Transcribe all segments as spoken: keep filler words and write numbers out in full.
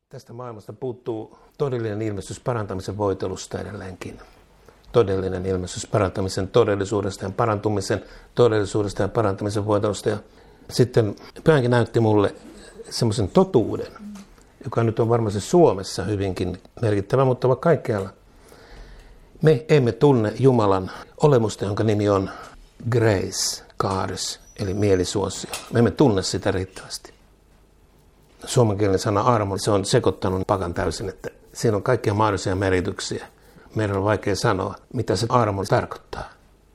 Tästä maailmasta puuttuu todellinen ilmestys parantamisen voitelusta edelleenkin. Todellinen ilmestys parantamisen todellisuudesta ja parantumisen todellisuudesta ja parantamisen voitelusta. Ja sitten Pyhänkin näytti mulle semmoisen totuuden, joka nyt on varmasti Suomessa hyvinkin merkittävä, mutta vaikka kaikkialla. Me emme tunne Jumalan olemusta, jonka nimi on grace, kaaris, eli mielisuosio. Me emme tunne sitä riittävästi. Suomenkielinen sana armo, se on sekoittanut pakan täysin, että siinä on kaikkia mahdollisia merityksiä. Meidän on vaikea sanoa, mitä se armo tarkoittaa,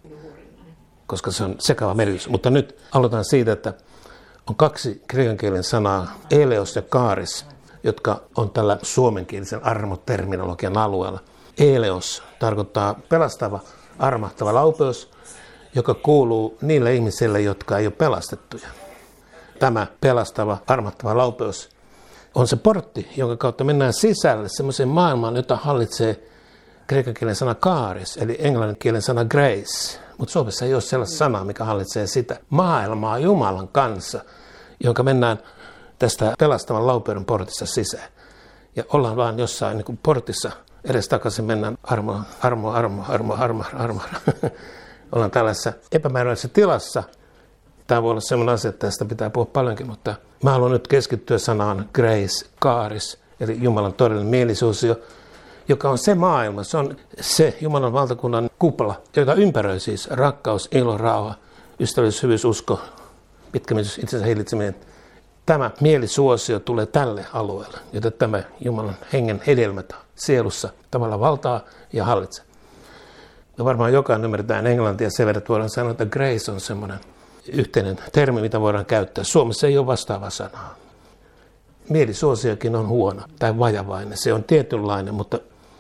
koska se on sekava meritys. Mutta nyt aloitan siitä, että on kaksi kreikan sanaa, eleos ja kaaris, jotka on tällä suomenkielisen armoterminologian alueella. Eleos tarkoittaa pelastava, armahtava laupeus, joka kuuluu niille ihmisille, jotka ei ole pelastettuja. Tämä pelastava, armahtava laupeus on se portti, jonka kautta mennään sisälle semmoiseen maailmaan, jota hallitsee kreikan kielen sana kaaris, eli englannin kielen sana grace. Mutta Suomessa ei ole sellaista sanaa, mikä hallitsee sitä maailmaa Jumalan kanssa, jonka mennään tästä pelastavan laupeuden portissa sisään. Ja ollaan vaan jossain niin kuin portissa, edes takaisin mennään armo, armo, armo, armo, armo, armo. Ollaan tällaisessa epämääräisessä tilassa. Tämä voi olla sellainen asia, että tästä pitää puhua paljonkin, mutta mä haluan nyt keskittyä sanaan grace, kaaris, eli Jumalan todellinen mielisuosio, joka on se maailma, se on se Jumalan valtakunnan kupla, jota ympäröi siis rakkaus, ilo, rauha, ystävällisyys, hyvyys, usko, pitkämielisyys, itsensä hillitseminen. Tämä mielisuosio tulee tälle alueelle, jota tämä Jumalan hengen hedelmät sielussa tavallaan valtaa ja hallitsee. Ja varmaan jokainen ymmärtää englantia sen verran, että voidaan sanoa, että grace on semmoinen yhteinen termi, mitä voidaan käyttää. Suomessa ei ole vastaavaa sanaa. Mielisuosiokin on huono tai vajavainen. Se on tietynlainen, mutta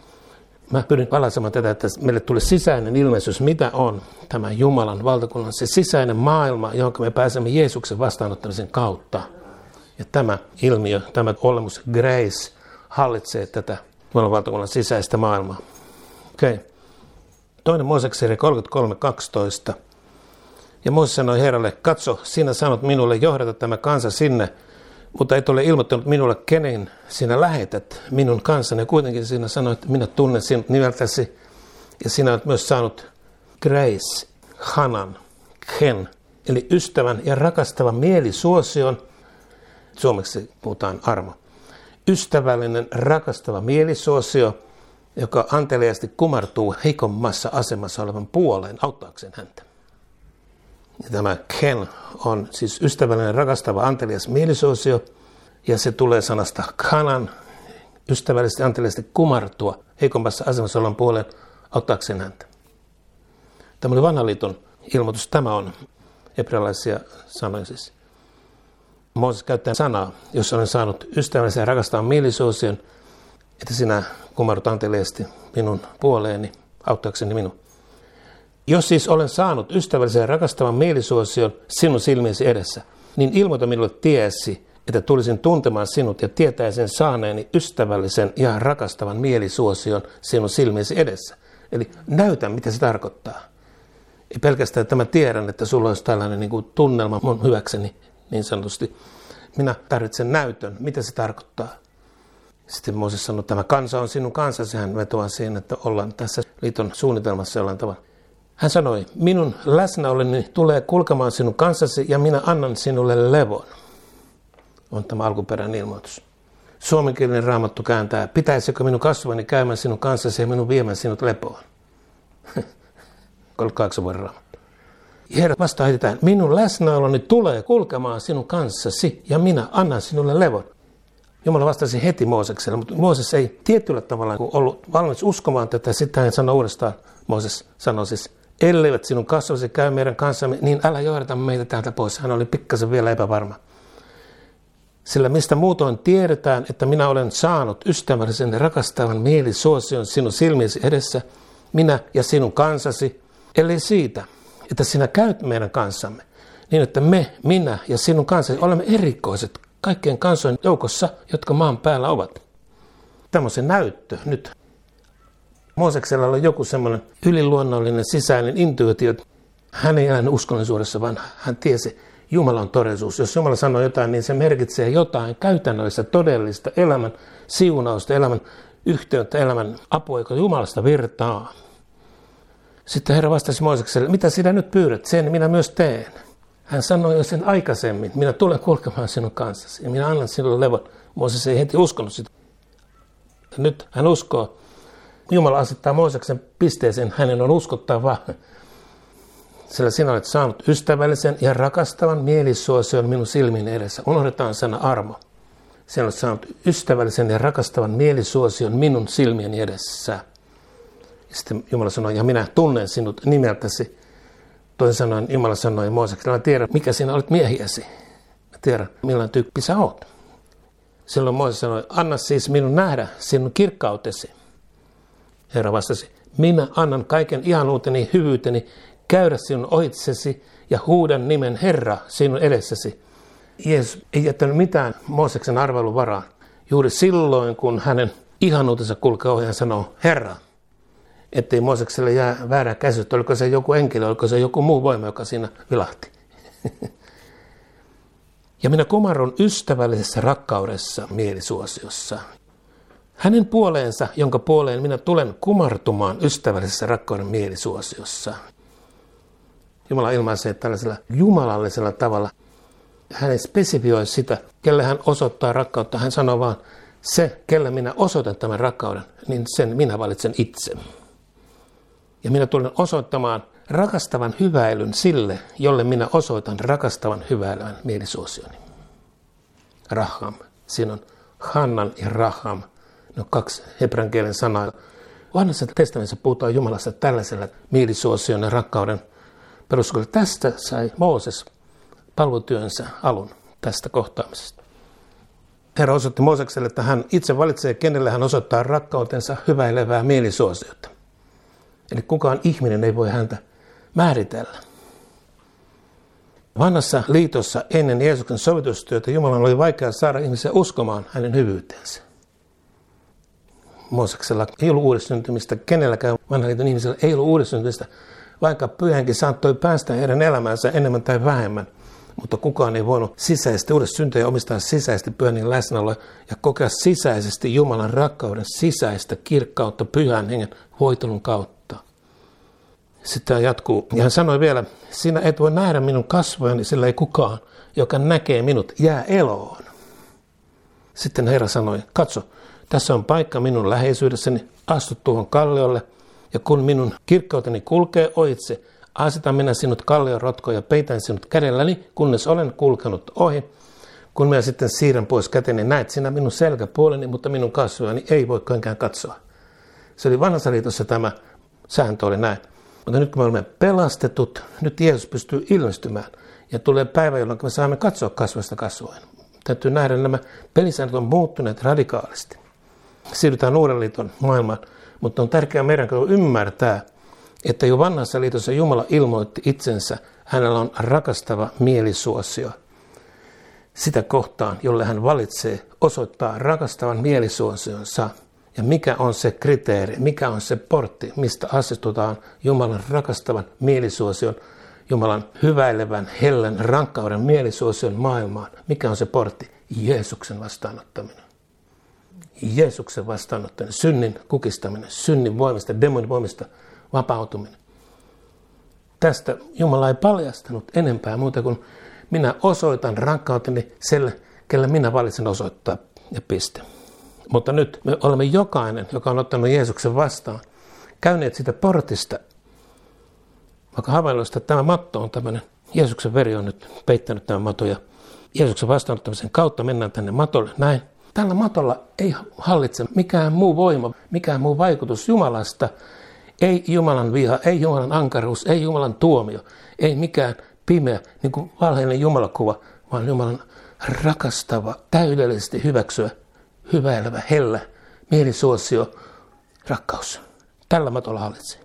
mä pyrin palaisemaan tätä, että meille tulee sisäinen ilmestys, mitä on tämä Jumalan valtakunnan, se sisäinen maailma, johon me pääsemme Jeesuksen vastaanottamisen kautta. Ja tämä ilmiö, tämä olemus, grace, hallitsee tätä Jumalan valtakunnan sisäistä maailmaa. Okei. Okay. Toinen Mooseksen kolmekymmentäkolme kaksitoista. Ja Mooses sanoi Herralle, katso, sinä sanot minulle, johdata tämä kansa sinne, mutta et ole ilmoittanut minulle, kenen sinä lähetät minun kansani. Ja kuitenkin sinä sanoit, että minä tunnen sinut nimeltäsi. Ja sinä olet myös saanut grace, hanan, ken, eli ystävän ja rakastavan mielisuosion. Suomeksi puhutaan armo. Ystävällinen, rakastava mielisuosio, joka anteliaasti kumartuu heikommassa asemassa olevan puoleen auttaakseen häntä. Ja tämä ken on siis ystävällinen, rakastava, antelias mielisuosio, ja se tulee sanasta kanan, ystävällisesti, anteliaasti kumartua heikommassa asemassa olevan puoleen auttaakseen häntä. Tämä oli vanhan liiton ilmoitus. Tämä on hebrealaisia sanoja siis. Mooses käyttää sanaa, jos olen saanut ystävällisen ja rakastavan mielisuosion, että sinä kumarrut anteliaasti minun puoleeni auttaakseni minun. Jos siis olen saanut ystävällisen ja rakastavan mielisuosion sinun silmiesi edessä, niin ilmoita minulle tiesi, että tulisin tuntemaan sinut ja tietäisin saaneeni ystävällisen ja rakastavan mielisuosion sinun silmiesi edessä. Eli näytä, mitä se tarkoittaa. Ei pelkästään, että mä tiedän, että sulla olisi tällainen niin kuin tunnelma mun hyväkseni, niin sanotusti. Minä tarvitsen näytön, mitä se tarkoittaa. Sitten Mooses sanoi, että tämä kansa on sinun kansasi. Hän vetoaa siihen, että ollaan tässä liiton suunnitelmassa jollain tavalla. Hän sanoi, minun läsnäoleni tulee kulkemaan sinun kanssasi ja minä annan sinulle levon. On tämä alkuperäinen ilmoitus. Suomenkielinen Raamattu kääntää, pitäisikö minun kasvani käymään sinun kanssasi ja minun viemään sinut lepoon? kolmekymmentäkahdeksan vuoden Raamattu. Herra vastaa heti tähän, minun läsnäoloni tulee kulkemaan sinun kanssasi ja minä annan sinulle levon. Jumala vastasi heti Moosekselle, mutta Mooses ei tietyllä tavalla ollut valmis uskomaan tätä. Sitten hän sanoi uudestaan, Mooses sanoi siis, elleivät sinun kasvasi käy meidän kanssamme, niin älä johdata meitä täältä pois. Hän oli pikkasen vielä epävarma. Sillä mistä muutoin tiedetään, että minä olen saanut ystävällisen ja rakastavan mielisuosion sinun silmiesi edessä, minä ja sinun kansasi, ellei siitä, että sinä käyt meidän kanssamme, niin että me, minä ja sinun kansasi olemme erikoiset kaikkien kansojen joukossa, jotka maan päällä ovat. Tämä on se näyttö nyt. Mooseksella oli joku semmoinen yliluonnollinen sisäinen intuitio. Hän ei elänyt uskonnollisuudessa, vaan hän tiesi, Jumala on todellisuus. Jos Jumala sanoo jotain, niin se merkitsee jotain käytännöllistä, todellista elämän siunausta, elämän yhteyttä, elämän apua, joka Jumalasta virtaa. Sitten Herra vastasi Moosekselle, mitä sinä nyt pyydät, sen minä myös teen. Hän sanoi jo sen aikaisemmin, minä tulen kulkemaan sinun kanssasi ja minä annan sinulle levon. Mooses ei heti uskonut sitä. Nyt hän uskoo. Jumala asettaa Mooseksen pisteeseen, hänen on uskottava. Sillä sinä olet saanut ystävällisen ja rakastavan mielisuosion minun silmin edessä. Unohdetaan sana armo. Sinä olet saanut ystävällisen ja rakastavan mielisuosion minun silmieni edessä. Ja sitten Jumala sanoi, ja minä tunnen sinut nimeltäsi. Toisin sanoen Jumala sanoi Moosekselle, mä tiedän, mikä sinä olet miehiäsi. Mä tiedän, millainen tyyppi sä oot. Silloin Mooses sanoi, anna siis minun nähdä sinun kirkkautesi. Herra vastasi, minä annan kaiken ihanuuteni, hyvyyteni, käydä sinun ohitsesi ja huudan nimen Herra sinun edessäsi. Jeesus ei jättänyt mitään Mooseksen arvailun varaan. Juuri silloin, kun hänen ihanuutensa kulkee ohi, hän sanoo Herra. Ettei Moosekselle jää väärää käsitystä, oliko se joku enkeli, oliko se joku muu voima, joka siinä vilahti. Ja minä kumarrun ystävällisessä rakkaudessa mielisuosiossa. Hänen puoleensa, jonka puoleen minä tulen kumartumaan ystävällisessä rakkauden mielisuosiossa. Jumala ilmaisee tällaisella jumalallisella tavalla. Hän ei spesifioi sitä, kelle hän osoittaa rakkautta. Hän sanoo vaan, se, kelle minä osoitan tämän rakkauden, niin sen minä valitsen itse. Ja minä tulen osoittamaan rakastavan hyväilyn sille, jolle minä osoitan rakastavan hyväilyn mielisuosioni. Raham. Siinä on Hannan ja Raham. Ne on kaksi hebrean kielen sanaa. Vanhassa testamentissa puhutaan Jumalasta tällaisella mielisuosion ja rakkauden peruskolla. Tästä sai Mooses palvelutyönsä alun tästä kohtaamisesta. Herra osoitti Moosekselle, että hän itse valitsee, kenelle hän osoittaa rakkautensa hyväilevää mielisuosiota. Eli kukaan ihminen ei voi häntä määritellä. Vanhassa liitossa ennen Jeesuksen sovitustyötä Jumalan oli vaikea saada ihmisiä uskomaan hänen hyvyyteensä. Mooseksella ei ollut uudessyntymistä, kenelläkään vanhan liiton ihmisellä ei ollut uudessyntymistä, vaikka pyhänkin saattoi päästä heidän elämäänsä enemmän tai vähemmän. Mutta kukaan ei voinut sisäisesti uudesta syntyä omistaa sisäisesti pyhän läsnäoloa ja kokea sisäisesti Jumalan rakkauden sisäistä kirkkautta pyhän hengen voitelun kautta. Sitten hän jatkuu ja hän sanoi vielä, sinä et voi nähdä minun kasvojani, sillä ei kukaan, joka näkee minut, jää eloon. Sitten Herra sanoi, katso, tässä on paikka minun läheisyydessäni, astu tuohon kalliolle ja kun minun kirkkauteni kulkee ohitse, asetan minä sinut kallion rotkoon ja peitän sinut kädelläni, kunnes olen kulkenut ohi. Kun minä sitten siirrän pois käteni, näet sinä minun selkäpuoleni, mutta minun kasvojani ei voi kenkään katsoa. Se oli vanhassa liitossa tämä sääntö oli näin. Mutta nyt kun me olemme pelastetut, nyt Jeesus pystyy ilmestymään ja tulee päivä, jolloin me saamme katsoa kasvoista kasvoin. Täytyy nähdä, että nämä pelisäännöt on muuttuneet radikaalisti. Siirrytään uuden liiton maailmaan, mutta on tärkeää meidän ymmärtää, että jo vanhassa liitossa Jumala ilmoitti itsensä, hänellä on rakastava mielisuosio. Sitä kohtaan, jolle hän valitsee osoittaa rakastavan mielisuosionsa. Ja mikä on se kriteeri, mikä on se portti, mistä asetutaan Jumalan rakastavan mielisuosion, Jumalan hyväilevän, hellen, rakkauden mielisuosion maailmaan. Mikä on se portti? Jeesuksen vastaanottaminen. Jeesuksen vastaanottaminen, synnin kukistaminen, synnin voimista, demonin voimista vapautuminen. Tästä Jumala ei paljastanut enempää muuta kuin minä osoitan rakkauteni sille, kelle minä valitsen osoittaa ja piste. Mutta nyt me olemme jokainen, joka on ottanut Jeesuksen vastaan, käyneet sitä portista, vaikka havainnoista, että tämä matto on tämmöinen, Jeesuksen veri on nyt peittänyt tämän maton ja Jeesuksen vastaanottamisen kautta mennään tänne matolle näin. Tällä matolla ei hallitse mikään muu voima, mikään muu vaikutus Jumalasta, ei Jumalan viha, ei Jumalan ankaruus, ei Jumalan tuomio, ei mikään pimeä, niin kuin valheellinen Jumalakuva, vaan Jumalan rakastava, täydellisesti hyväksyä, hyväilevä, hellä, mielisuosio, rakkaus. Tällä matolla hallitsee.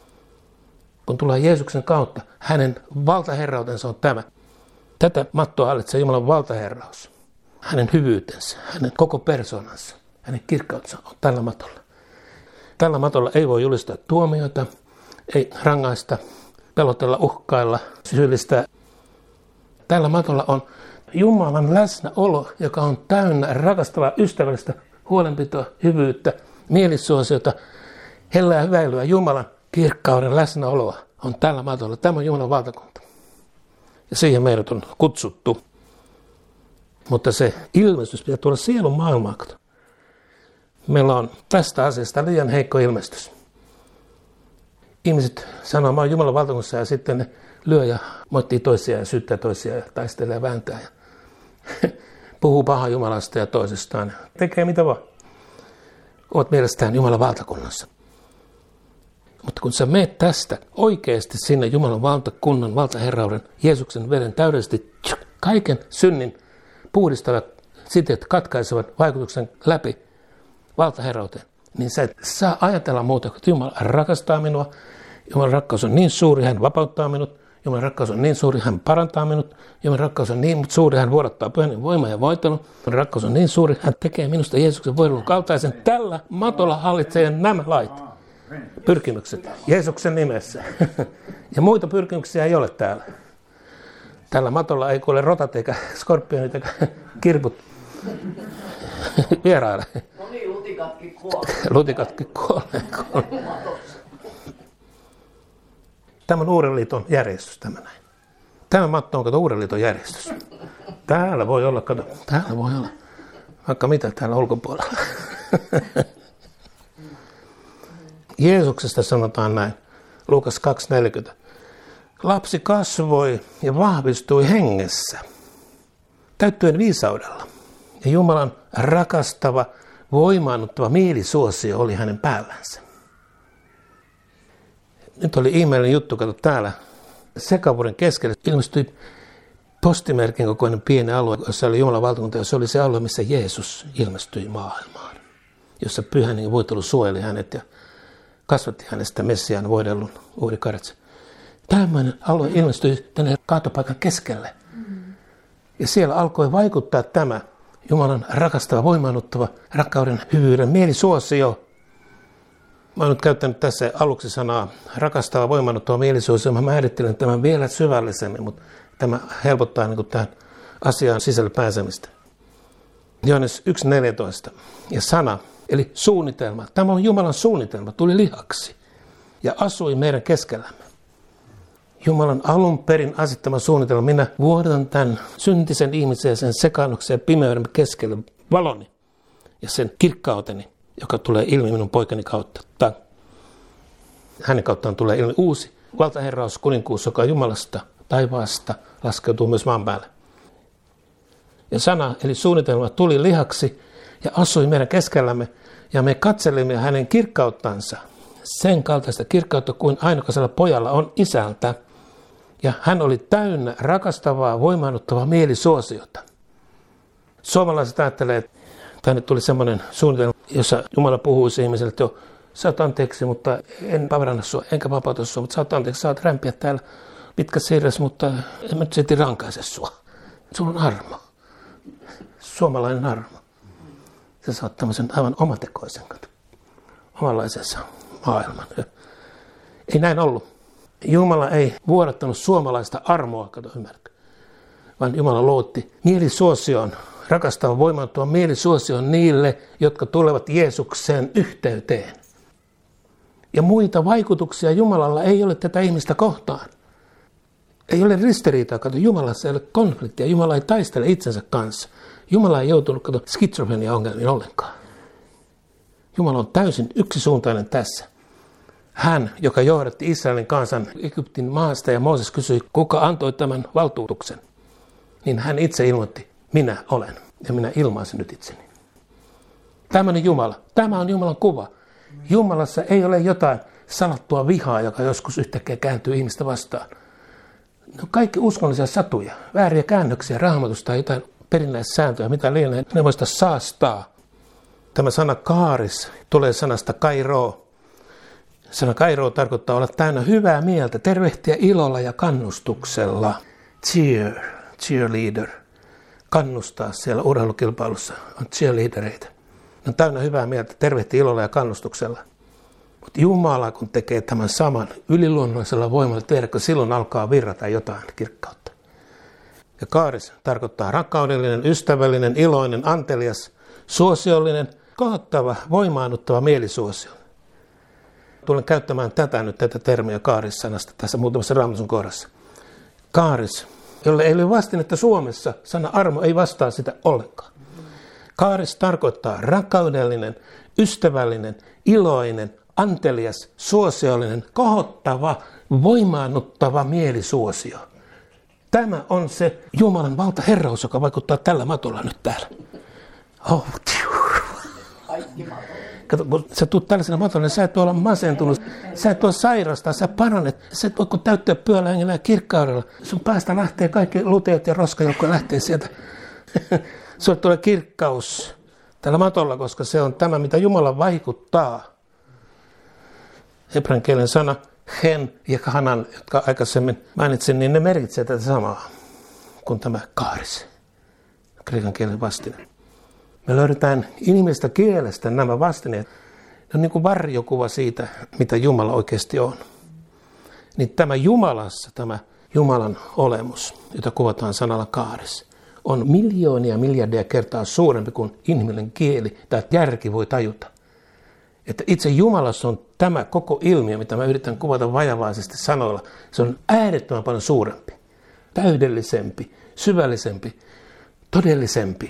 Kun tulee Jeesuksen kautta, hänen valtaherrautensa on tämä. Tätä mattoa hallitsee Jumalan valtaherraus. Hänen hyvyytensä, hänen koko persoonansa, hänen kirkkautensa on tällä matolla. Tällä matolla ei voi julistaa tuomioita, ei rangaista, pelotella, uhkailla, syyllistää. Tällä matolla on Jumalan läsnäolo, joka on täynnä rakastavaa, ystävällistä huolenpitoa, hyvyyttä, mielisuosiota, hellää hyväilyä. Jumalan kirkkauden läsnäoloa on tällä matolla. Tämä on Jumalan valtakunta. Ja siihen meidät on kutsuttu. Mutta se ilmestys pitää tuoda sielun maailmaan. Meillä on tästä asiasta liian heikko ilmestys. Ihmiset sanoo, mä oon Jumalan valtakunnassa, ja sitten ne lyö ja moittii toisiaan ja syyttää toisiaan ja taistelee ja vääntää. Ja puhuu pahaa Jumalasta ja toisestaan. Tekee mitä vaan. Oot mielestään Jumalan valtakunnassa. Mutta kun sä meet tästä oikeasti sinne Jumalan valtakunnan, valtaherrauden, Jeesuksen veren täydellisesti kaiken synnin puhdistavat, siteet katkaisevat vaikutuksen läpi valtaherrauteen, niin sä et saa ajatella muuta, että Jumala rakastaa minua, Jumalan rakkaus on niin suuri, hän vapauttaa minut, Jumalan rakkaus on niin suuri, hän parantaa minut, Jumalan rakkaus on niin suuri, hän vuodattaa pyhän voima ja voitelun, Jumalan rakkaus on niin suuri, hän tekee minusta Jeesuksen voitelun kaltaisen. Tällä matolla hallitsee nämä lait, pyrkimykset, Jeesuksen nimessä. Ja muita pyrkimyksiä ei ole täällä. Tällä matolla ei kuule rotat eikä skorpionit eikä kirput vieraille. No niin, lutikatkin kuolee. Lutikatkin kuolee. Tämä on Uuden liiton järjestys, tämä näin. Tämä matto on, kato, Uuden liiton järjestys. Täällä voi olla, kato, täällä voi olla vaikka mitä täällä ulkopuolella. Jeesuksesta sanotaan näin, Luukas kaksi neljäkymmentä. Lapsi kasvoi ja vahvistui hengessä, täyttyen viisaudella. Ja Jumalan rakastava, voimaannuttava mielisuosio oli hänen päällänsä. Nyt oli ihmeellinen juttu, kato täällä. Sekavuuden keskelle ilmestyi postimerkin kokoinen pieni alue, jossa oli Jumalan valtakunta, ja se oli se alue, missä Jeesus ilmestyi maailmaan. Jossa Pyhä Hengen voitelu suojeli hänet ja kasvatti hänestä Messiaan voidellun Uuri Karetsa. Tällainen alue ilmestyi tänne kaatopaikan keskelle. Ja siellä alkoi vaikuttaa tämä Jumalan rakastava, voimaannuttava, rakkauden, hyvyyden, mielisuosio. Mä oon nyt käyttänyt tässä aluksi sanaa rakastava, voimaannuttava mielisuosio. Mä määrittelen tämän vielä syvällisemmin, mutta tämä helpottaa niin kuin tähän asiaan sisälle pääsemistä. Johannes yksi neljätoista. Ja sana, eli suunnitelma. Tämä on Jumalan suunnitelma, tuli lihaksi ja asui meidän keskellämme. Jumalan alun perin asettama suunnitelma. Minä vuodan tämän syntisen ihmisen ja sen sekaannuksen ja pimeyden keskelle valoni ja sen kirkkauteni, joka tulee ilmi minun poikani kautta. Tai hänen kauttaan tulee ilmi uusi valtaherraus, kuninkuus, joka Jumalasta taivaasta laskeutuu myös maan päälle. Ja sana, eli suunnitelma, tuli lihaksi ja asui meidän keskellämme, ja me katselimme hänen kirkkauttansa, sen kaltaista kirkkautta kuin ainokaisella pojalla on isältä. Ja hän oli täynnä rakastavaa, voimaannuttavaa mielisuosiota. Suomalaiset ajattelee, että tänne tuli semmoinen suunnitelma, jossa Jumala puhuisi ihmiselle, että jo, saat anteeksi, mutta en paranna sua, enkä vapauta sua, mutta saat anteeksi, saat rämpiä täällä pitkä siirres, mutta en mä nyt silti rankaise sua. Sulla on armo. Suomalainen armo. Sä saat tämmöisen aivan omatekoisen, omanlaisensa maailman. Ei näin ollut. Jumala ei vuodattanut suomalaista armoa, kato ymmärrä, vaan Jumala luotti mielisuosion, rakastavan voimaantuvan mielisuosion niille, jotka tulevat Jeesukseen yhteyteen. Ja muita vaikutuksia Jumalalla ei ole tätä ihmistä kohtaan. Ei ole ristiriitaa, kato, Jumalassa ei ole konfliktia, Jumala ei taistele itsensä kanssa. Jumala ei joutunut, kato, skitsofrenia-ongelmiin ollenkaan. Jumala on täysin yksisuuntainen tässä. Hän, joka johdatti Israelin kansan Egyptin maasta, ja Mooses kysyi, kuka antoi tämän valtuutuksen, niin hän itse ilmoitti, minä olen, ja minä ilmaisen nyt itseni. Tämä on Jumala. Tämä on Jumalan kuva. Jumalassa ei ole jotain salattua vihaa, joka joskus yhtäkkiä kääntyy ihmistä vastaan. Ne on kaikki uskonnollisia satuja, vääriä käännöksiä, raamatusta tai jotain perinnäissääntöjä, mitä lienee, ne voi sitä saastaa. Tämä sana kaaris tulee sanasta kairoo. Sana kairoo tarkoittaa olla täynnä hyvää mieltä, tervehtiä ilolla ja kannustuksella. Cheer, cheerleader. Kannustaa siellä urheilukilpailussa on cheerleadereita. Ne on täynnä hyvää mieltä, tervehtiä ilolla ja kannustuksella. Mutta Jumala, kun tekee tämän saman yliluonnollisella voimalla tehdä, kun silloin alkaa virrata jotain kirkkautta. Ja kaaris tarkoittaa rakkaudellinen, ystävällinen, iloinen, antelias, suosiollinen, kohottava, voimaannuttava mielisuosio. Tulen käyttämään tätä nyt, tätä termiä kaaris-sanasta tässä muutamassa Raamatun kohdassa. Kaaris, jolle ei ole vastinetta Suomessa, sana armo ei vastaa sitä ollenkaan. Kaaris tarkoittaa rakkaudellinen, ystävällinen, iloinen, antelias, suosiollinen, kohottava, voimaannuttava mielisuosio. Tämä on se Jumalan valtaherraus, joka vaikuttaa tällä matolla nyt täällä. Oh, kato, kun sä tulet tällaisena matolla, niin sä et olla masentunut, sä et ole sairasta, sä paranet, sä et voi kun täyttää pyöllä hengellä ja kirkkaudella. Sun päästä lähtee kaikki luteet ja roska, jotka lähtee sieltä. Sulle tulee kirkkaus tällä matolla, koska se on tämä, mitä Jumala vaikuttaa. Hebrean kielen sana hen ja hanan, jotka aikaisemmin mainitsin, niin ne merkitsee tätä samaa kuin tämä kaaris, kreikan kielen vastine. Me löydetään inhimillisestä kielestä nämä vastineet. Ne on niin kuin varjokuva siitä, mitä Jumala oikeasti on. Niin tämä Jumalassa, tämä Jumalan olemus, jota kuvataan sanalla kaaris, on miljoonia miljardia kertaa suurempi kuin inhimillinen kieli tai järki voi tajuta. Että itse Jumalassa on tämä koko ilmiö, mitä mä yritän kuvata vajavaisesti sanoilla, se on äärettömän paljon suurempi, täydellisempi, syvällisempi, todellisempi.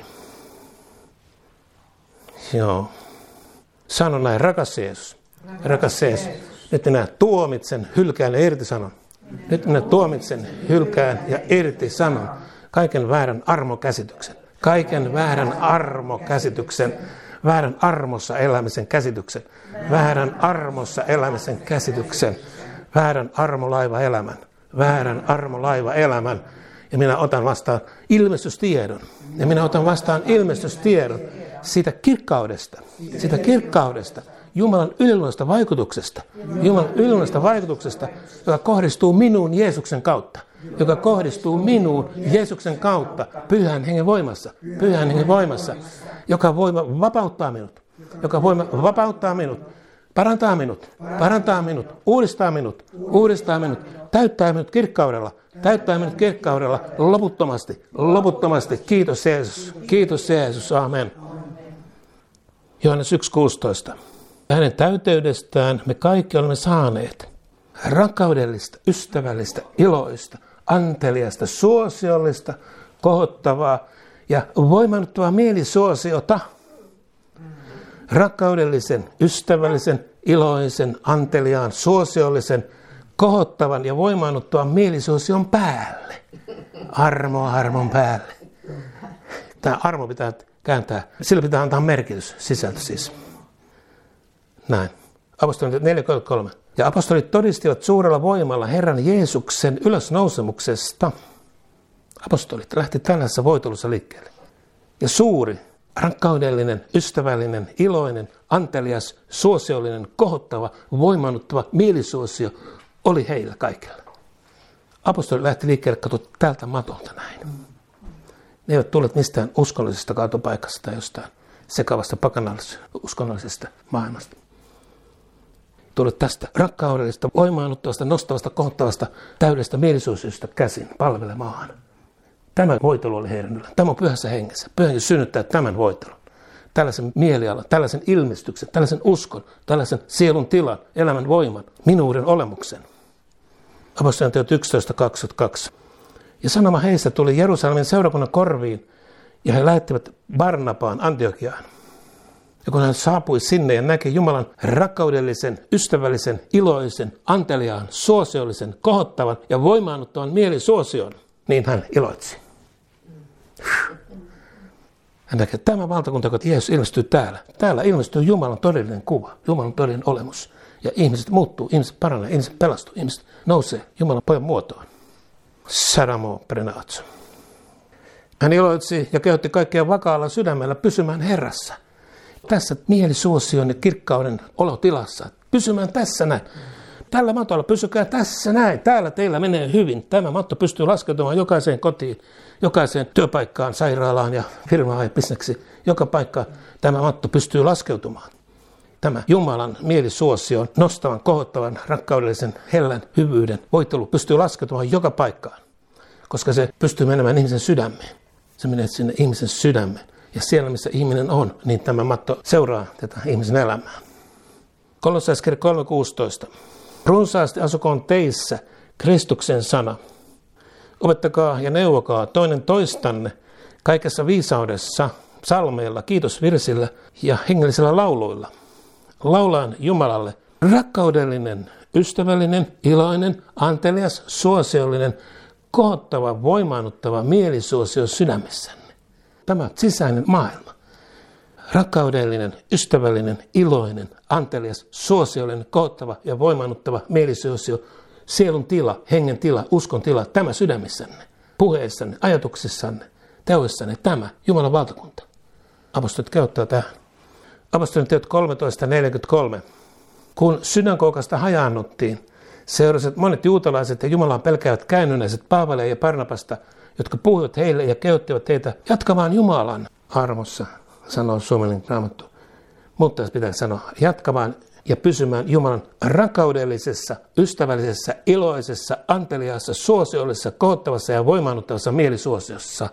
Joo. Sano näin, rakas Jeesus, rakas Jeesus, nyt minä tuomitsen, hylkään ja irtisanon. Nyt minä tuomitsen, hylkään ja irtisanon kaiken väärän armokäsityksen, kaiken väärän armokäsityksen, väärän armossa elämisen käsityksen, väärän armossa elämisen käsityksen, väärän armolaiva elämän, väärän armolaiva elämän. Ja minä otan vastaan ilmestystiedon. Ja minä otan vastaan ilmestystiedon siitä kirkkaudesta, siitä kirkkaudesta, Jumalan yliluonnosta vaikutuksesta, Jumalan yliluonnosta vaikutuksesta, joka kohdistuu minuun Jeesuksen kautta, joka kohdistuu minuun Jeesuksen kautta, pyhän hengen voimassa, pyhän hengen voimassa, joka voima vapauttaa minut, joka voima vapauttaa minut, parantaa minut, parantaa minut, uudistaa minut, uudistaa minut, täyttää minut kirkkaudella, täyttää minut kirkkaudella loputtomasti, loputtomasti. Kiitos Jeesus, kiitos Jeesus, amen. Johannes yksi kuusitoista. Hänen täyteydestään me kaikki olemme saaneet rakkaudellista, ystävällistä, iloista, anteliasta, suosiollista, kohottavaa ja voimannuttavaa mielisuosiota. Rakkaudellisen, ystävällisen, iloisen, anteliaan, suosiollisen, kohottavan ja voimaannuttavan mielisuosion päälle. Armo armon päälle. Tämä armo pitää kääntää. Sillä pitää antaa merkitys, sisältö siis. Näin. Apostolit neljä kolme. Ja apostolit todistivat suurella voimalla Herran Jeesuksen ylösnousemuksesta. Apostolit lähti tällaisessa voitelussa liikkeelle. Ja suuri, rakkaudellinen, ystävällinen, iloinen, antelias, suosiollinen, kohottava, voimaannuttava mielisuosio oli heillä kaikilla. Apostolit lähti liikkeelle, katso tältä matolta näin. Ne eivät tulleet mistään uskonnollisesta kaatopaikasta tai jostain sekavasta pakanallisesta uskonnollisesta maailmasta. Tulleet tästä rakkaudellisesta, voimaannuttavasta, nostavasta, kohottavasta, täydestä mielisuosiosta käsin palvelemaan. Tämä voitelu oli heidän yllä. Tämä on pyhässä hengessä. Pyhä Henki synnyttää tämän voitelun. Tällaisen mielialan, tällaisen ilmestyksen, tällaisen uskon, tällaisen sielun tilan, elämän voiman, minuuden olemuksen. Apostolien teot yksitoista kaksikymmentäkaksi. Ja sanoma heistä tuli Jerusalemin seurakunnan korviin, ja he lähettivät Barnabaan Antiokiaan. Ja kun hän saapui sinne ja näki Jumalan rakkaudellisen, ystävällisen, iloisen, anteliaan, suosiollisen, kohottavan ja voimaannuttavan mielisuosion, niin hän iloitsi. Hän näkee, että tämä valtakunta, joka Jeesus ilmestyy täällä. Täällä ilmestyy Jumalan todellinen kuva, Jumalan todellinen olemus. Ja ihmiset muuttuu, ihmiset paranee, ihmiset pelastuu, ihmiset nousee Jumalan pojan muotoon. Saramo prenaatso. Hän iloitsi ja kehotti kaikkia vakaalla sydämellä pysymään Herrassa. Tässä mielisuosion ja kirkkauden olotilassa. Pysymään tässä näin. Tällä matolla pysykää tässä näin. Täällä teillä menee hyvin. Tämä matto pystyy laskeutumaan jokaiseen kotiin, jokaiseen työpaikkaan, sairaalaan ja firmaan ja bisneksi. Joka paikka tämä matto pystyy laskeutumaan. Tämä Jumalan mielisuosion, nostavan, kohottavan, rakkaudellisen, hellän, hyvyyden voitelu pystyy laskeutumaan joka paikkaan. koska se pystyy menemään ihmisen sydämeen. Se menee sinne ihmisen sydämeen. Ja siellä, missä ihminen on, niin tämä matto seuraa tätä ihmisen elämää. Kolossaiskirja kolme kuusitoista. Runsaasti asukoon teissä Kristuksen sana. Opettakaa ja neuvokaa toinen toistanne kaikessa viisaudessa, psalmeilla, kiitosvirsillä ja hengellisillä lauluilla. Laulaan Jumalalle rakkaudellinen, ystävällinen, iloinen, antelias, suosiollinen, kohottava, voimaannuttava mielisuosio sydämessänne. Tämä sisäinen maailma. Rakkaudellinen, ystävällinen, iloinen, antelias, suosiollinen, kohottava ja voimaannuttava mielisuosio, sielun tila, hengen tila, uskon tila, tämä sydämissänne, puheissanne, ajatuksissanne, teoissanne, tämä Jumalan valtakunta. Apostolit käyttää tähän. Apostolien teot kolmetoista neljäkymmentäkolme. Kun sydänkoukasta hajaannuttiin, seurasivat monet juutalaiset ja Jumalan pelkäävät käännynnäiset Paavalea ja Barnabasta, jotka puhuivat heille ja kehottivat heitä jatkamaan Jumalan armossa, sanoo suomalainen raamattu. Mutta jos pitää sanoa, jatkamaan ja pysymään Jumalan rakkaudellisessa, ystävällisessä, iloisessa, anteliaassa, suosiollisessa, kohottavassa ja voimaannuttavassa mielisuosiossa.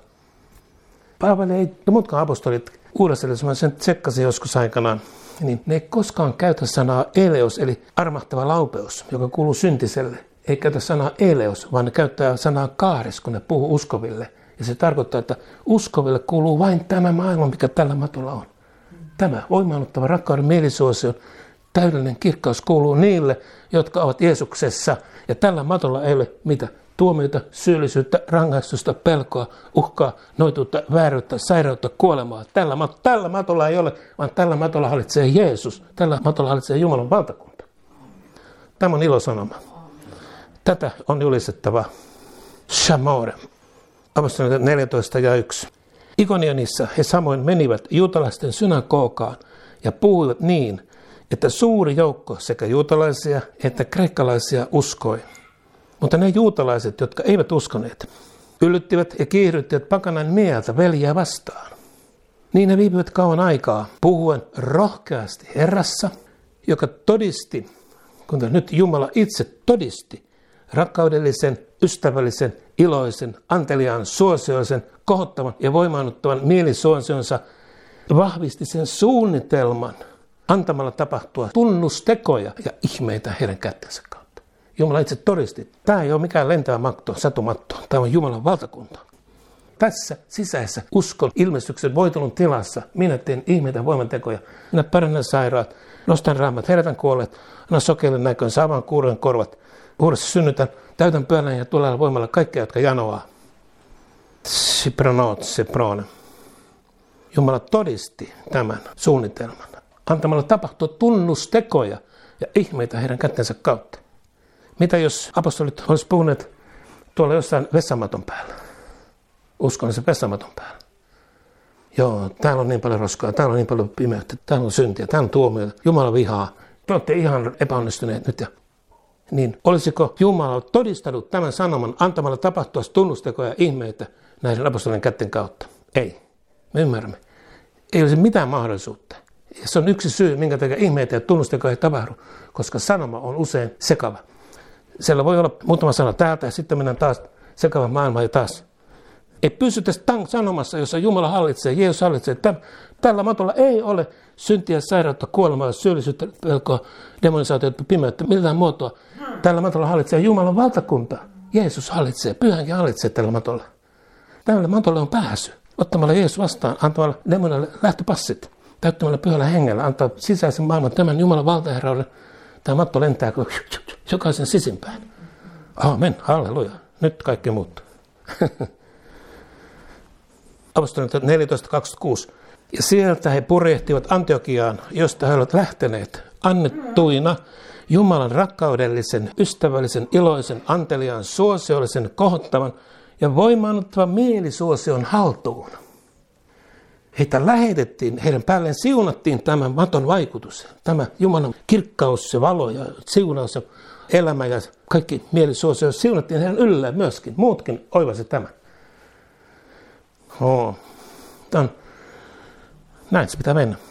Paavali ei, ja muutkaan apostolit Uudessa, mä sen tsekkasin joskus aikanaan, niin ne ei koskaan käytä sanaa eleos, eli armahtava laupeus, joka kuuluu syntiselle. Ei käytä sanaa eleos, vaan ne käyttää sanaa kaares, kun ne puhuu uskoville. Ja se tarkoittaa, että uskoville kuuluu vain tämä maailma, mikä tällä matolla on. Tämä voimaannuttava rakkauden mielisuosio, täydellinen kirkkaus kuuluu niille, jotka ovat Jeesuksessa. Ja tällä matolla ei ole mitä? Tuomioita, syyllisyyttä, rangaistusta, pelkoa, uhkaa, noituutta, vääryyttä, sairautta, kuolemaa. Tällä, mat- tällä matolla ei ole, vaan tällä matolla hallitsee Jeesus. Tällä matolla hallitsee Jumalan valtakunta. Tämä on ilosanoma. Tätä on julistettava Shamore. Apostolien neljätoista ja yksi. Ikonionissa he samoin menivät juutalaisten synagogaan ja puhuivat niin, että suuri joukko sekä juutalaisia että kreikkalaisia uskoi. Mutta ne juutalaiset, jotka eivät uskoneet, yllyttivät ja kiihdyttivät pakanan mieltä veljeä vastaan. Niin he viipyivät kauan aikaa, puhuen rohkeasti Herrassa, joka todisti, kun nyt Jumala itse todisti, rakkaudellisen, ystävällisen, iloisen, anteliaan, suosioisen, kohottavan ja voimaannuttavan mielisuosionsa, vahvisti sen suunnitelman antamalla tapahtua tunnustekoja ja ihmeitä heidän kättensä kautta. Jumala itse todisti, tämä ei ole mikään lentävä matto, satumatto, tämä on Jumalan valtakunta. Tässä sisäisessä uskon ilmestyksen voitelun tilassa minä teen ihmeitä voimantekoja. Minä parannän sairaat, nostan raamat, herätän kuolleet, annan sokeille näkönsä, avaan kuurojen korvat, uudessa synnytän, täytän pyöllään ja tulella voimalla kaikkia, jotka janoaa. Sipronot, seprone. Jumala todisti tämän suunnitelman, antamalla tapahtua tunnustekoja ja ihmeitä heidän kättensä kautta. Mitä jos apostolit olisivat puhuneet tuolla jossain vessamaton päällä? Uskonnollisen vessamaton päällä. Joo, täällä on niin paljon roskaa, täällä on niin paljon pimeyttä, täällä on syntiä, täällä on tuomioita, Jumala vihaa. Te olette ihan epäonnistuneet nyt. Ja niin olisiko Jumala todistanut tämän sanoman antamalla tapahtua tunnustekoja ja ihmeitä näiden apostolien kätten kautta? Ei. Me ymmärrämme. Ei olisi mitään mahdollisuutta. Ja se on yksi syy, minkä takia ihmeitä ja tunnustekoja ei tapahdu, koska sanoma on usein sekava. Siellä voi olla muutama sana täältä ja sitten mennään taas sekava maailma ja taas. Ei pysytä sanomassa, jossa Jumala hallitsee, Jeesus hallitsee. Tällä matolla ei ole syntiä, sairautta, kuolemaa, syyllisyyttä, pelkoa, demonisaatiota, pimeyttä, millään muotoa. Tällä matolla hallitsee Jumalan valtakunta. Jeesus hallitsee, pyhänkin hallitsee tällä matolla. Tällä matolla on pääsy. Ottamalla Jeesus vastaan, antamalla demonille lähtöpassit, täyttämällä pyhällä hengellä, antaa sisäisen maailman tämän Jumalan valtaherrauden. Tämä matto lentää jokaisen sisimpään. Amen, halleluja. Nyt kaikki muuttuu. Apostolien neljätoista kaksikymmentäkuusi. Ja sieltä he purjehtivat Antiokiaan, josta he olivat lähteneet annettuina Jumalan rakkaudellisen, ystävällisen, iloisen, anteliaan, suosiollisen, kohottavan ja voimaannuttavan mielisuosion haltuun. Heitä lähetettiin, heidän päälleen siunattiin tämän maton vaikutus, tämä Jumalan kirkkaus ja valo ja siunaus ja elämä ja kaikki mielisuosio siunattiin heidän ylleen myöskin. Muutkin oivasi tämän. Oh. Tämän. Näin se pitää mennä.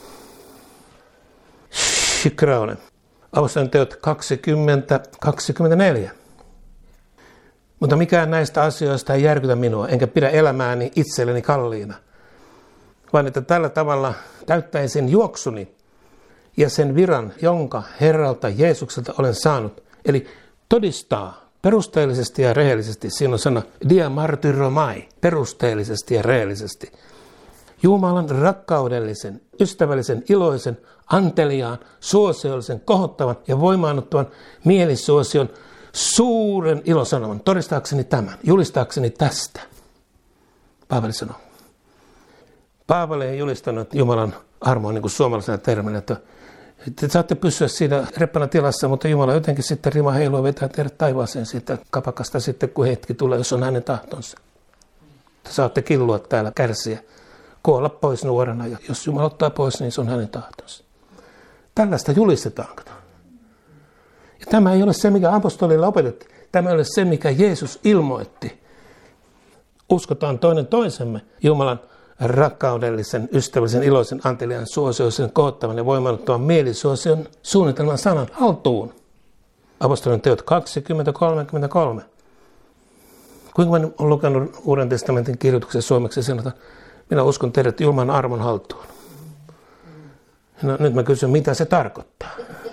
Shikraone. Apostolien teot kaksikymmentä kaksikymmentäneljä. Mutta mikään näistä asioista ei järkytä minua, enkä pidä elämääni itselleni kalliina, vaan että tällä tavalla täyttäisin juoksuni ja sen viran, jonka Herralta Jeesukselta olen saanut. Eli todistaa perusteellisesti ja rehellisesti. Siinä on sana dia martyromai, perusteellisesti ja rehellisesti. Jumalan rakkaudellisen, ystävällisen, iloisen, anteliaan, suosiollisen, kohottavan ja voimaannuttavan mielisuosion suuren ilosanoman. Todistaakseni tämän, julistaakseni tästä. Paavali sanoo. Paavali ei julistanut Jumalan armoa niin kuin suomalaisena terminä, että te saatte pysyä siinä reppana tilassa, mutta Jumala jotenkin sitten rima heilua vetää teidät taivaaseen siitä kapakasta sitten, kun hetki tulee, jos on hänen tahtonsa. Te saatte killua täällä, kärsiä, kuolla pois nuorena, ja jos Jumala ottaa pois, niin se on hänen tahtonsa. Tällaista julistetaan. Ja tämä ei ole se, mikä apostolilla opetettiin. Tämä ei ole se, mikä Jeesus ilmoitti. Uskotaan toinen toisemme Jumalan rakkaudellisen, ystävällisen, iloisen, anteliaan, suosiollisen, kohottavan ja voimaannuttavan mielisuosion suunnitelman sanan haltuun. Apostolien teot kaksikymmentä kolmekymmentäkolme. Kuinka moni on lukenut Uuden testamentin kirjoituksen suomeksi ja sanotaan, minä uskon teidät Jumalan armon haltuun. No, nyt mä kysyn, mitä se tarkoittaa?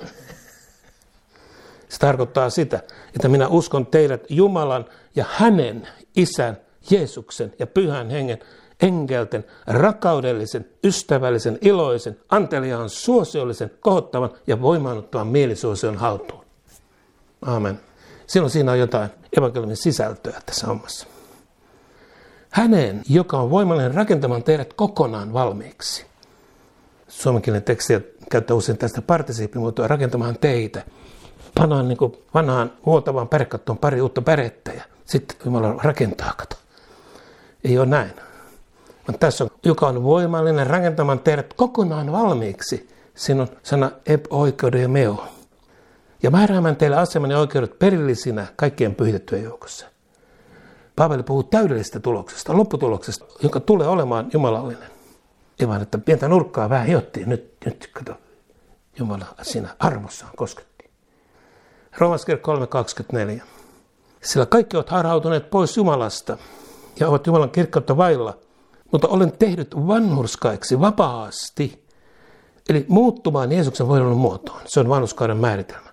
Se tarkoittaa sitä, että minä uskon teidät Jumalan ja hänen isän, Jeesuksen ja pyhän hengen enkelten, rakkaudellisen, ystävällisen, iloisen, anteliaan, suosiollisen, kohottavan ja voimaannuttavan mielisuosion haltuun. Aamen. Silloin siinä on jotain evankeliumin sisältöä tässä hommassa. Hänen, joka on voimallinen rakentamaan teidät kokonaan valmiiksi. Suomenkielinen tekstiä käyttää usein tästä partisiippimuotoa rakentamaan teitä. Pannaan niin kuin vanhaan huoltavaan pärekattoon pari uutta pärettä ja sitten Jumala rakentaa, kato. Ei ole näin. Tässä on, joka on voimallinen rakentamaan teidät kokonaan valmiiksi. Siinä on sana eb oikeuden ja meo. Ja määräämään teille aseman ja oikeudet perillisinä kaikkien pyhitettyjen joukossa. Paavali puhuu täydellisestä tuloksesta, lopputuloksesta, joka tulee olemaan jumalallinen. Ei vaan, että pientä nurkkaa vähän hiottiin. Nyt, nyt kato, Jumala siinä armossaan kosketti. Roomalaiskirja kolme kaksikymmentäneljä. Sillä kaikki ovat harhautuneet pois Jumalasta ja ovat Jumalan kirkkautta vailla. Mutta olen tehnyt vanhurskaiksi vapaasti, eli muuttumaan Jeesuksen voiman muotoon. Se on vanhurskauden määritelmä.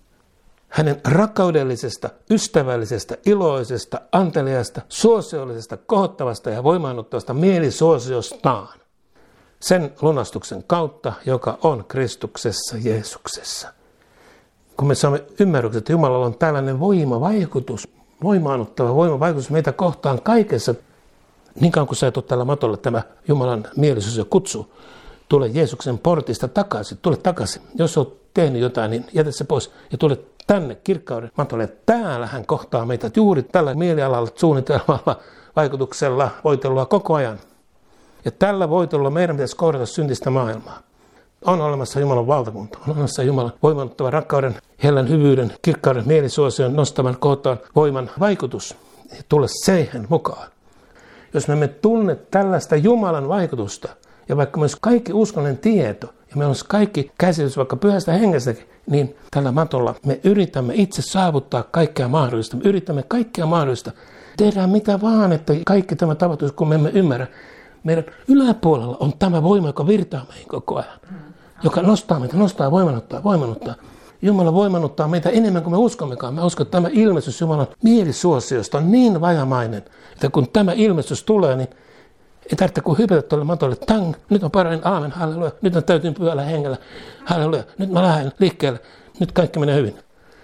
Hänen rakkaudellisesta, ystävällisestä, iloisesta, anteliaasta, suosiollisesta, kohottavasta ja voimaannuttavasta mielisuosiostaan. Sen lunastuksen kautta, joka on Kristuksessa Jeesuksessa. Kun me saamme ymmärryksen, että Jumalalla on tällainen voimavaikutus, voimaannuttava voimavaikutus meitä kohtaan kaikessa, niin kauan kun sä et ole tällä matolla, tämä Jumalan mielisuus ja kutsu, tule Jeesuksen portista takaisin, tule takaisin. Jos olet tehnyt jotain, niin jätä se pois ja tule tänne kirkkauden matolle. Täällä hän kohtaa meitä juuri tällä mielialalla, suunnitelmalla, vaikutuksella, voitelua koko ajan. Ja tällä voitelulla meidän pitäisi kohdata syntistä maailmaa. On olemassa Jumalan valtakunta, on olemassa Jumalan voimannuttavan rakkauden, hellän hyvyyden, kirkkauden, mielisuosion, nostavan, kohottavan voiman vaikutus. Ja tule siihen mukaan. Jos me emme tunne tällaista Jumalan vaikutusta, ja vaikka meillä olisi kaikki uskonnollinen tieto, ja meillä olisi kaikki käsitys vaikka pyhästä hengestäkin, niin tällä matolla me yritämme itse saavuttaa kaikkea mahdollista. Me yritämme kaikkea mahdollista. Tehdään mitä vaan, että kaikki tämä tapahtuisi, kun me emme ymmärrä. Meidän yläpuolella on tämä voima, joka virtaa meihin koko ajan. Joka nostaa meitä, nostaa, voimannuttaa, voimannuttaa. Jumala voimannuttaa meitä enemmän kuin me uskommekaan. Mä uskon, että tämä ilmestys Jumalan mielisuosiosta on niin vajamainen, että kun tämä ilmestys tulee, niin ei tarvitse kuin hypätä tuolle matolle. Tang, nyt on parain, aamen, halleluja. Nyt on täytyy pyöllä hengellä, halleluja. Nyt mä lähden liikkeelle, nyt kaikki menee hyvin.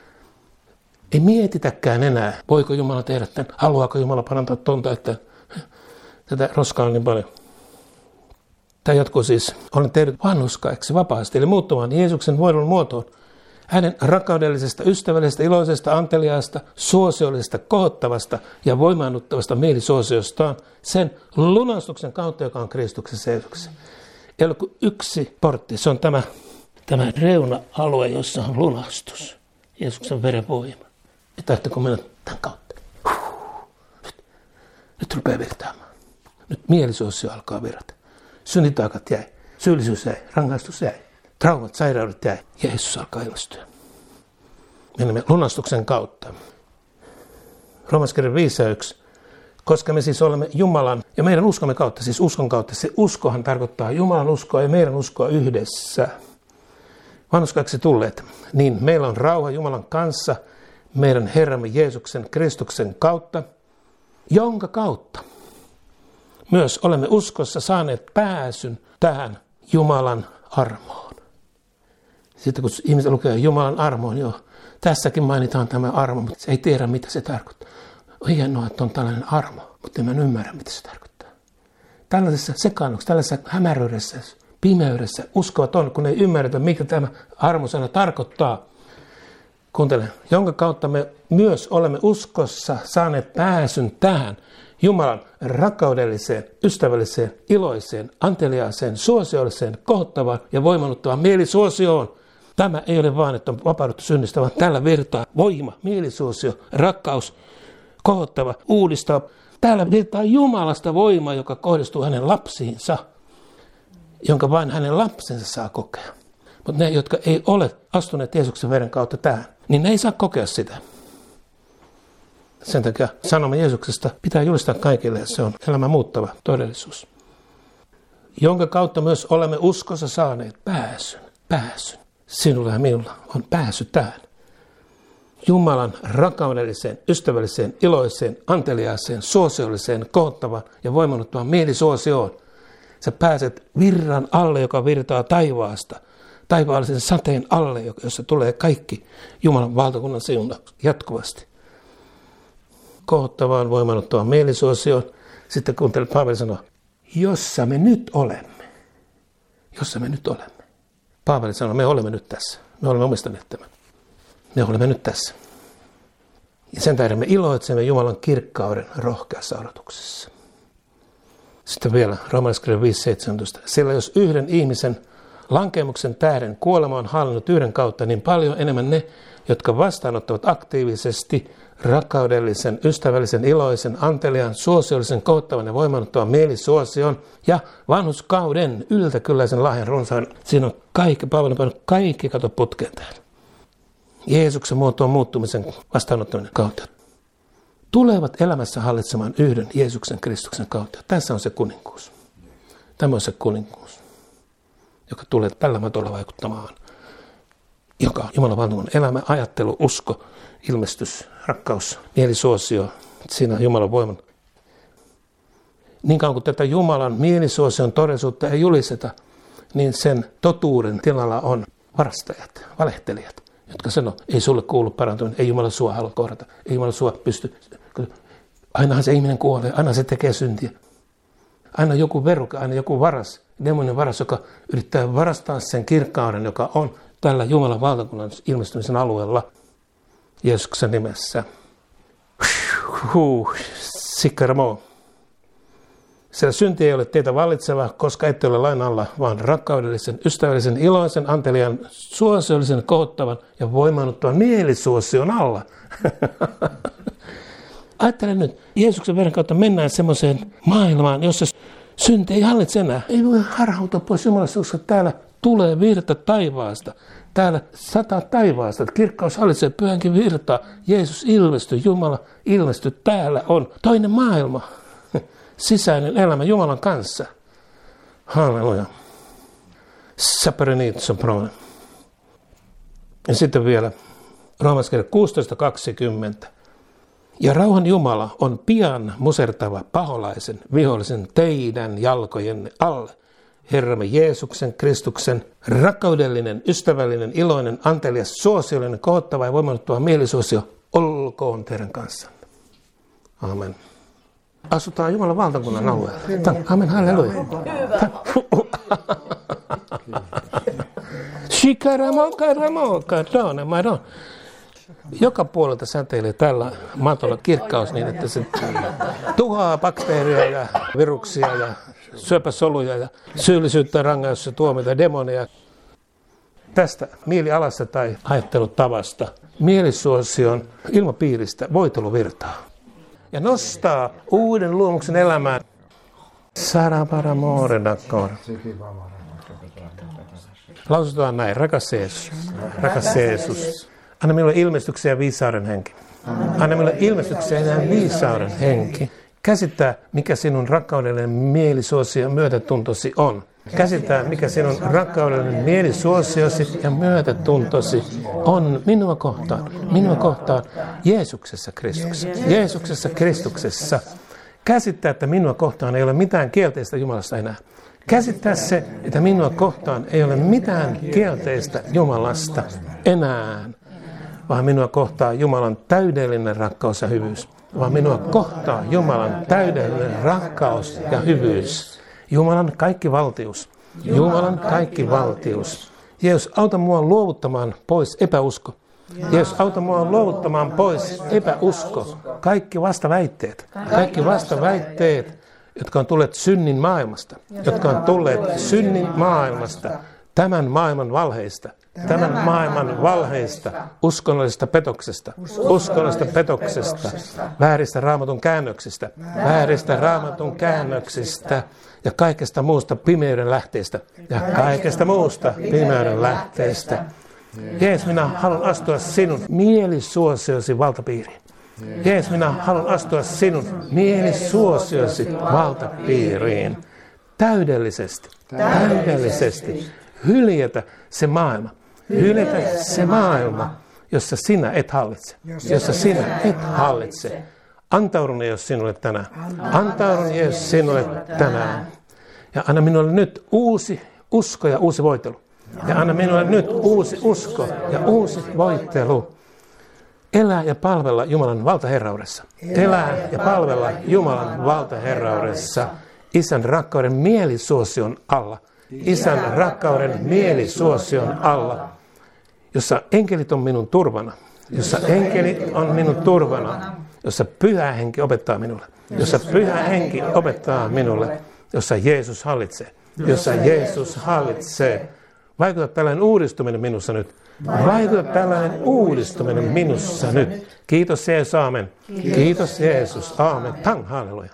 Ei mietitäkään enää, voiko Jumala tehdä tämän, haluaako Jumala parantaa tonta, että tätä roskaa on niin paljon. Tämä jatkuu siis, olen tehnyt vanhurskaiksi vapaasti, eli muuttumaan Jeesuksen voidon muotoon. Hänen rakkaudellisesta, ystävällisestä, iloisesta, anteliaasta, suosiollisesta, kohottavasta ja voimaannuttavasta mielisuosiostaan sen lunastuksen kautta, joka on Kristuksessa Jeesuksessa. Ei ole kuin yksi portti, se on tämä, tämä reuna-alue, jossa on lunastus. Jeesuksen veren voima. Ei tarvitse mennä tämän kautta. Nyt, nyt rupeaa virtaamaan. Nyt mielisuosio alkaa virrata. Synnitaakat jäi, syyllisyys jäi, rangaistus jäi. Traumat, sairaudet jäi. Jeesus alkaa ilmestyä. Menemme lunastuksen kautta. Roomalaiskirja viisi yksi. Koska me siis olemme Jumalan ja meidän uskomme kautta, siis uskon kautta, se uskohan tarkoittaa Jumalan uskoa ja meidän uskoa yhdessä. Vanhuskaiksi tulleet, niin meillä on rauha Jumalan kanssa meidän Herramme Jeesuksen Kristuksen kautta, jonka kautta myös olemme uskossa saaneet pääsyn tähän Jumalan armoon. Sitten kun ihmiset lukee Jumalan armoon, joo, tässäkin mainitaan tämä armo, mutta se ei tiedä, mitä se tarkoittaa. On hienoa, että on tällainen armo, mutta en ymmärrä, mitä se tarkoittaa. Tällaisessa sekaannuksessa, tällaisessa hämäryydessä, pimeydessä uskovat on, kun ei ymmärretä, mikä tämä armosana tarkoittaa. Kuuntele, jonka kautta me myös olemme uskossa saaneet pääsyn tähän Jumalan rakkaudelliseen, ystävälliseen, iloiseen, anteliaaseen, suosiolliseen, kohottavaan ja voimannuttavaan mielisuosioon. Tämä ei ole vaan, että on vapauduttu synnistä, vaan tällä virtaa voima, mielisuosio, rakkaus, kohottava, uudistava. Täällä virtaa Jumalasta voima, joka kohdistuu hänen lapsiinsa, jonka vain hänen lapsensa saa kokea. Mutta ne, jotka ei ole astuneet Jeesuksen veren kautta tähän, niin ne ei saa kokea sitä. Sen takia sanoma Jeesuksesta pitää julistaa kaikille, ja se on elämä muuttava todellisuus. Jonka kautta myös olemme uskossa saaneet pääsyn, pääsyn. Sinulla ja minulla on pääsy tähän. Jumalan rakkaudelliseen, ystävälliseen, iloiseen, anteliaaseen, suosiolliseen, kohottavaan ja voimannuttavaan mielisuosioon. Sä pääset virran alle, joka virtaa taivaasta, taivaallisen sateen alle, jossa tulee kaikki Jumalan valtakunnan siunat jatkuvasti. Kohottavaan, voimannuttavaan mielisuosioon. Sitten kuuntele, Paavali sanoo, jossa me nyt olemme. Jossa me nyt olemme. Paavali sanoo, me olemme nyt tässä. Me olemme omistaneet tämän. Me olemme nyt tässä. Ja sen tähden me iloitsemme Jumalan kirkkauden rohkeassa odotuksessa. Sitten vielä Roomalaiskirja viisi seitsemäntoista. Sillä jos yhden ihmisen lankeemuksen tähden kuolema on hallinnut yhden kautta, niin paljon enemmän ne, jotka vastaanottavat aktiivisesti rakkaudellisen, ystävällisen, iloisen, anteliaan, suosiollisen, kohottavan ja voimannuttavan mielisuosion ja vanhuskauden yltäkylläisen lahjan runsaan. Siinä on kaikki, Paavali on kaikki kato putkeen täällä. Jeesuksen muotoon muuttumisen vastaanottaminen kautta. Tulevat elämässä hallitsemaan yhden Jeesuksen Kristuksen kautta. Tässä on se kuninkuus. Tämä on se kuninkuus, joka tulee tällä matolla vaikuttamaan. Joka on Jumalan valtakunnan elämä, ajattelu, usko, ilmestys, rakkaus, mielisuosio. Siinä on Jumalan voiman. Niin kauan kuin tätä Jumalan mielisuosion todellisuutta ei julisteta, niin sen totuuden tilalla on varastajat, valehtelijat, jotka sanoo, ei sulle kuulu parantuminen, ei Jumala sua halua kohdata, ei Jumala sua pysty. Ainahan se ihminen kuolee, aina se tekee syntiä. Aina joku veruke, aina joku varas, demonin varas, joka yrittää varastaa sen kirkkauden, joka on tällä Jumalan valtakunnan ilmestymisen alueella Jeesuksen nimessä. Huh, sikkaramo. Sillä synti ei ole teitä vallitseva, koska ette ole lain alla, vaan rakkaudellisen, ystävällisen, iloisen, anteliaan, suosiollisen, kohottavan ja voimannuttavan mielisuosion alla. Ajattelen nyt, Jeesuksen veren kautta mennään semmoiseen maailmaan, jossa synti ei hallitse enää. Ei voi harhautua pois Jumalasta, koska täällä tulee virta taivaasta. Täällä sataa taivaasta, että kirkkaus hallitsee pyhänkin virtaa. Jeesus ilmestyy, Jumala ilmestyy. Täällä on toinen maailma. Sisäinen elämä Jumalan kanssa. Halleluja. Saperenitson prone. Ja sitten vielä Roomalaiskirja kuusitoista kaksikymmentä. Ja rauhan Jumala on pian musertava paholaisen, vihollisen teidän jalkojenne alle. Herramme Jeesuksen, Kristuksen, rakkaudellinen, ystävällinen, iloinen, antelias, suosiollinen, kohottava ja voimannuttava mielisuosio olkoon teidän kanssanne. Amen. Asutaan Jumalan valtakunnan alueella. Amen, halleluja. Joka puolelta säteilee tällä maatolla kirkkaus niin, että se tuhoaa bakteereja ja viruksia ja syöpäsoluja ja syyllisyyttä, rangaistusta, tuomita, demonia. Tästä mielialasta tai ajattelutavasta, mielisuosion ilmapiiristä voiteluvirtaa. Ja nostaa uuden luomuksen elämään. Saraparamore d'accord. Lausutaan näin, rakas Jeesus, rakas Jeesus. Anna minulle ilmestyksiä viisauden henki. Anna minulle ilmestyksen ja viisauden henki. Käsittää, mikä sinun rakkaudellinen mielisuosio ja myötätuntosi on. Käsittää, mikä sinun rakkaudellinen mielisuosiosi ja myötätuntosi on minua kohtaan. Minua kohtaan Jeesuksessa Kristuksessa. Jeesuksessa Kristuksessa. Käsittää, että minua kohtaan ei ole mitään kielteistä Jumalasta enää. Käsittää se, että minua kohtaan ei ole mitään kielteistä Jumalasta enää. Vaan minua kohtaa Jumalan täydellinen rakkaus ja hyvyys. Vaan minua kohtaa Jumalan täydellinen rakkaus ja hyvyys. Jumalan kaikki valtius. Jumalan kaikki valtius. Jeesus, auta mua luovuttamaan pois epäusko. Jeesus, auta mua luovuttamaan pois epäusko. Kaikki vastaväitteet. Kaikki vastaväitteet, jotka on tulleet synnin maailmasta. Jotka on tulleet synnin maailmasta. Tämän maailman valheista. Tämän maailman valheista, uskonnollisesta petoksesta, uskonnollisesta petoksesta, vääristä raamatun käännöksistä, vääristä raamatun käännöksistä ja kaikesta muusta pimeyden lähteestä ja kaikesta muusta pimeyden lähteestä. Jeesus, minä haluan astua sinun mielisuosiosi valtapiiriin. Jeesus, minä haluan astua sinun mielisuosiosi valtapiiriin. Täydellisesti, täydellisesti hyljätä se maailma. Hyljätä se maailma, jossa sinä et hallitse. Jossa sinä et hallitse. Antaudun Jeesus sinulle tänään. Antaudun Jeesus sinulle tänään. Ja anna minulle nyt uusi usko ja uusi voitelu. Ja anna minulle nyt uusi usko ja uusi voitelu. Elää ja palvella Jumalan valtaherraudessa. Elää ja palvella Jumalan valtaherraudessa. Isän rakkauden mielisuosion alla. Isän rakkauden mielisuosion alla, jossa enkelit on minun turvana, jossa enkelit on minun turvana, jossa Pyhä Henki opettaa minulle, jossa Pyhä Henki opettaa minulle, jossa Jeesus hallitsee, jossa Jeesus hallitsee. Vaikuta tällainen uudistuminen minussa nyt. Vaikuta tällainen uudistuminen minussa nyt. Kiitos Jeesus, aamen. Kiitos Jeesus, aamen. Tang, halleluja.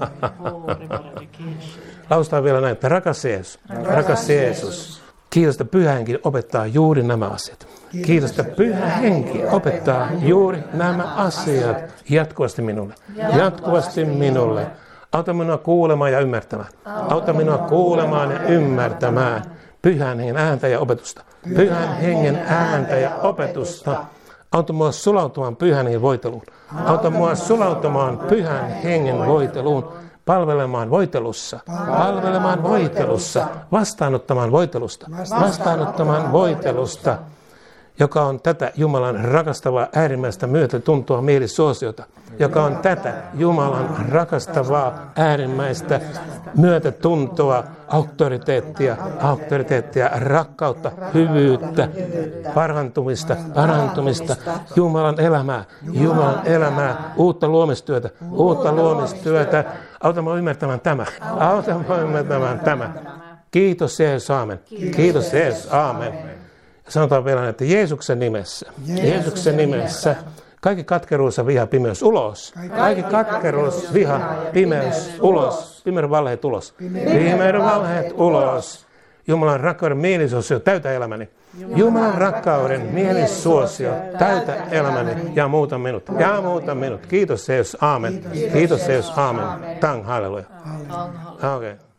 Lausutaan vielä näin, että rakas Jeesus, rakas Jeesus. Kiitos, että Pyhä Henki opettaa juuri nämä asiat. Kiitos, että Pyhä Henki opettaa juuri nämä asiat jatkuvasti minulle. Jatkuvasti minulle. Auta minua kuulemaan ja ymmärtämään. Auta minua kuulemaan ja ymmärtämään. Pyhän Hengen ääntä ja opetusta. Pyhän Hengen ääntä ja opetusta. Auta mua sulautumaan Pyhän Hengen voiteluun. Auta mua sulautumaan Pyhän Hengen voiteluun. Palvelemaan voitelussa. Palvelemaan voitelussa. Vastaanottamaan voitelusta. Vastaanottamaan voitelusta. Joka on tätä Jumalan rakastavaa äärimmäistä myötätuntoa mielisuosiota. Joka on tätä Jumalan rakastavaa äärimmäistä myötätuntoa, auktoriteettia, auktoriteettia, rakkautta, hyvyyttä, parantumista, parantumista, Jumalan elämää, Jumalan elämää, uutta luomistyötä, uutta luomistyötä. Auta minua ymmärtämään tämä, auta minua ymmärtämään tämä. Kiitos Jeesus, aamen. Kiitos Jeesus, aamen. Sanotaan vielä, että Jeesuksen nimessä, Jeesuksen nimessä, kaikki katkeruus ja viha, pimeys ulos. Kaikki katkeruus, viha, pimeys ulos. Pimeyden valheet ulos. Pimeyden valheet ulos. Jumalan rakkauden mielisuosio täytä elämäni. Jumalan rakkauden mielisuosio täytä elämäni ja muuta minut. Ja muuta minut. Kiitos Jeesus, aamen. Kiitos Jeesus, aamen. Tang, halleluja. Okei. Okay.